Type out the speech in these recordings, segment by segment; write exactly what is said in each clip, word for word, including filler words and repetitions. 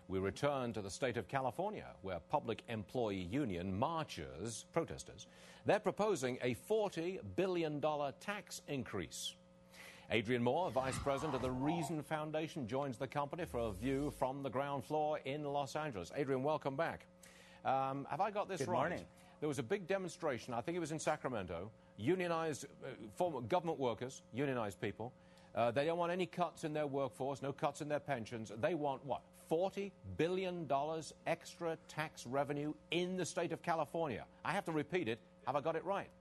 We return to the state of California, where Public Employee Union marchers, protesters, they're proposing a forty billion dollars tax increase. Adrian Moore, Vice President of the Reason Foundation, joins the company for a view from the ground floor in Los Angeles. Adrian, welcome back. Um, have I got this Good right? Morning. There was a big demonstration, I think it was in Sacramento, unionized, uh, former government workers, unionized people. Uh, they don't want any cuts in their workforce, no cuts in their pensions. They want, what, forty billion dollars extra tax revenue in the state of California. I have to repeat it. Have I got it right?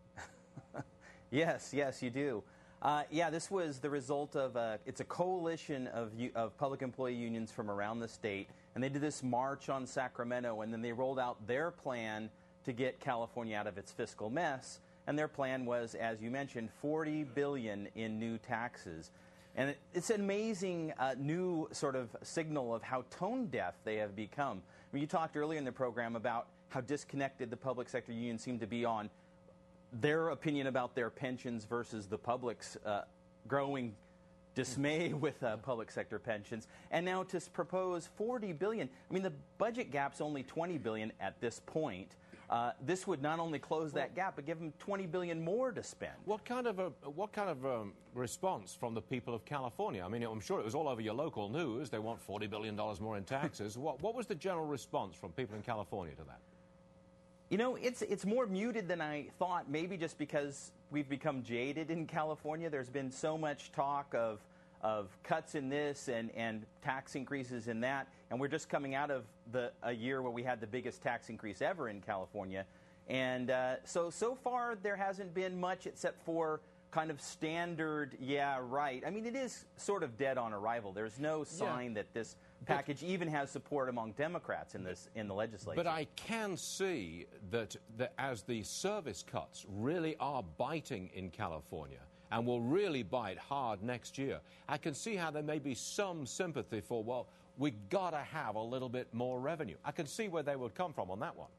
Yes, yes, you do. Uh, yeah, this was the result of a, it's a coalition of, of public employee unions from around the state, and they did this march on Sacramento, and then they rolled out their plan to get California out of its fiscal mess. And their plan was, as you mentioned, forty billion dollars in new taxes. And it, it's an amazing uh, new sort of signal of how tone deaf they have become. I mean, you talked earlier in the program about how disconnected the public sector unions seem to be on their opinion about their pensions versus the public's uh, growing dismay with uh, public sector pensions. And now to propose forty billion dollars, I mean, the budget gap's only twenty billion dollars at this point. Uh, this would not only close that gap, but give them twenty billion dollars more to spend. What kind of a what kind of um, response from the people of California? I mean, I'm sure it was all over your local news. They want forty billion dollars more in taxes. what, what was the general response from people in California to that? You know, it's it's more muted than I thought, maybe just because we've become jaded in California. There's been so much talk of of cuts in this and, and tax increases in that, and we're just coming out of the a year where we had the biggest tax increase ever in California. And uh, so, so far there hasn't been much except for kind of standard, yeah, right. I mean, it is sort of dead on arrival. There's no sign yeah. that this package but, even has support among Democrats in this in the legislature. But I can see that, that as the service cuts really are biting in California and will really bite hard next year, I can see how there may be some sympathy for, well, we've got to have a little bit more revenue. I can see where they would come from on that one.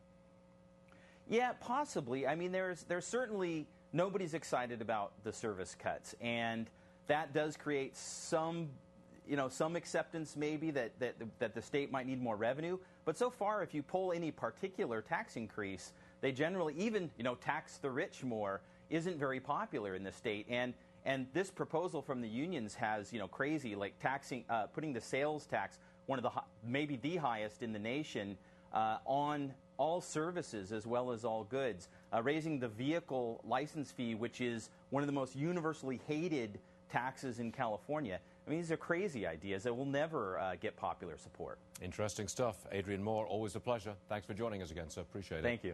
Yeah, possibly. I mean, there's there's certainly nobody's excited about the service cuts, and that does create some, you know, some acceptance maybe that, that, that the state might need more revenue. But so far, if you pull any particular tax increase, they generally, even, you know, tax the rich more, isn't very popular in the state. And and this proposal from the unions has, you know, crazy, like taxing, uh, putting the sales tax, one of the, maybe the highest in the nation, uh, on all services as well as all goods, uh, raising the vehicle license fee, which is one of the most universally hated taxes in California. I mean, these are crazy ideas that will never uh, get popular support. Interesting stuff. Adrian Moore, always a pleasure. Thanks for joining us again, sir. Appreciate it. Thank you.